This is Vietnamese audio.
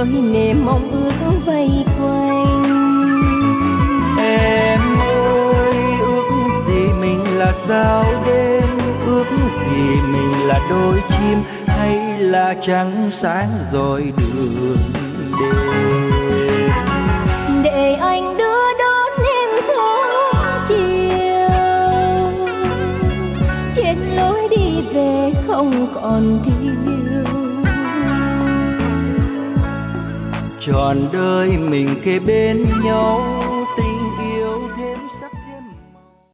với niềm mong ước vây quanh. Em ơi, ước gì mình là sao đêm, ước gì mình là đôi chim, hay là trăng sáng rồi đường đêm. Để anh đưa đón em sớm chiều, trên lối đi về không còn thiếu. Trọn đời mình kề bên nhau,